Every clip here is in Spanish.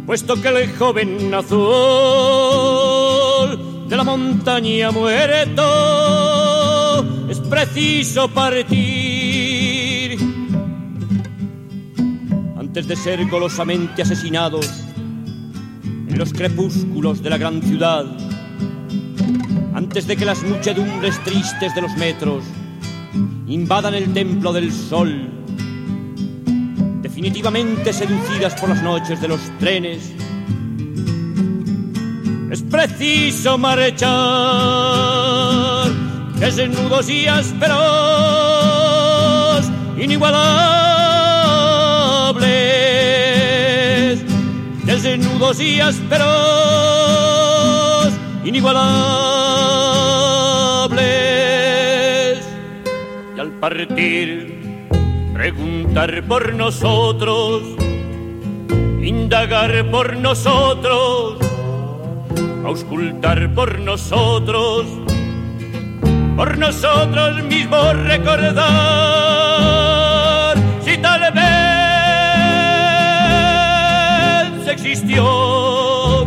puesto que el joven azul de la montaña muerto es preciso partir antes de ser golosamente asesinados en los crepúsculos de la gran ciudad, antes de que las muchedumbres tristes de los metros invadan el templo del sol, definitivamente seducidas por las noches de los trenes. Es preciso marchar desnudos y ásperos, inigualables, desnudos y ásperos, inigualables. Y al partir preguntar por nosotros, indagar por nosotros, auscultar por nosotros mismos recordar si tal vez existió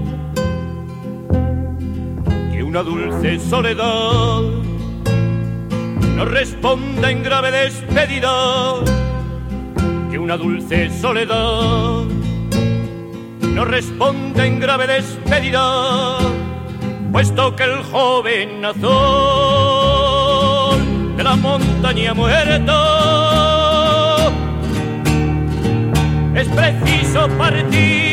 que una dulce soledad nos responda en grave despedida, que una dulce soledad nos responda en grave despedida, puesto que el joven azul de la montaña muerto es preciso partir